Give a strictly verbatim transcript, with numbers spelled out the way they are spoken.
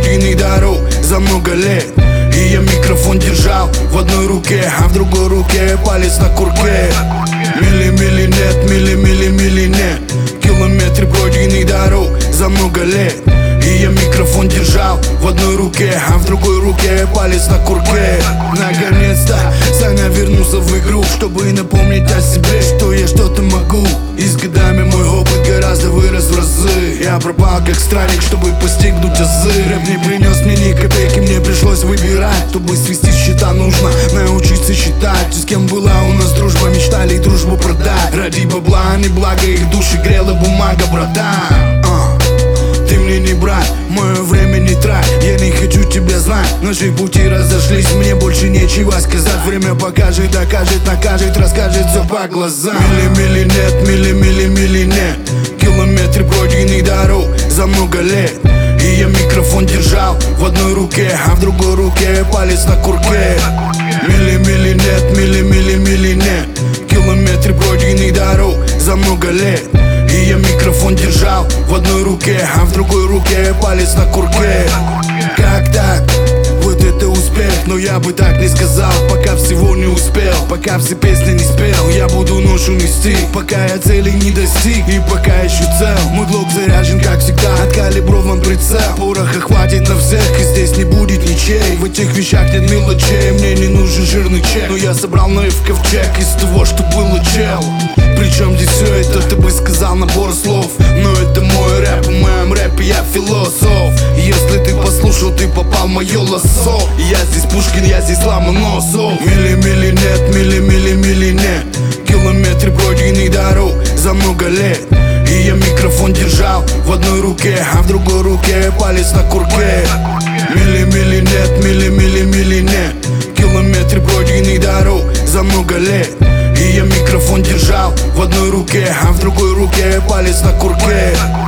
пройденных дорог за много лет. И я микрофон держал в одной руке, а в другой руке палец на курке. Мили-мили нет, мили-мили-мили нет, километры пройденных дорог за много лет. И я микрофон держал в одной руке, а в другой руке палец на курке. Наконец-то Саня вернулся в игру, чтобы напомнить о себе, что я что-то могу. И с годами мой опыт гораздо вырос в разы. Я пропал как странник, чтобы постигнуть азы. Рэп не принес мне ни копейки, мне пришлось выбирать. Чтобы свести счета, нужно научиться считать. И с кем была у нас дружба, мечтали дружбу продать. Ради бабла, а не благо, их души грела бумага, братан. uh. Ты мне не брат, мое время не трать. Я не хочу тебя знать, наши пути разошлись, мне больше нечего сказать. Время покажет, докажет, накажет, расскажет все по глазам. Мили-мили нет, мили-мили-мили нет, километры пройденных дорог за много лет. И я микрофон держал в одной руке, а в другой руке палец на курке. Мили-мили нет, мили-мили-мили нет, километры пройденных дорог за много лет. И я микрофон держал в одной руке, а в другой руке палец на курке. Как так? Вот это успех, но я бы так не сказал, пока всего не успел, пока все песни не спел. Я буду ношу нести, пока я цели не достиг, и пока еще цел. Мой глок заряжен, как всегда, откалиброван прицел. Пороха хватит на всех, и здесь не будет ничей. В этих вещах нет мелочей, мне не нужен жирный чек, но я собрал наив ковчег из того, что было, чел. Причем здесь все это, ты бы сказал, набор слов. Но это мой рэп, в моем рэпе я философ. Если ты послушал, ты попал в мое лассо. Я здесь Пушкин, я здесь Ломоносов. Мили-мили нет, мили-мили-мили нет, километры пройденных дорог за много лет. И я микрофон держал в одной руке, а в другой руке палец на курке. Мили-мили нет, мили-мили-мили нет, километры пройденных дорог за много лет. И я микрофон держал в одной руке, а в другой руке палец на курке.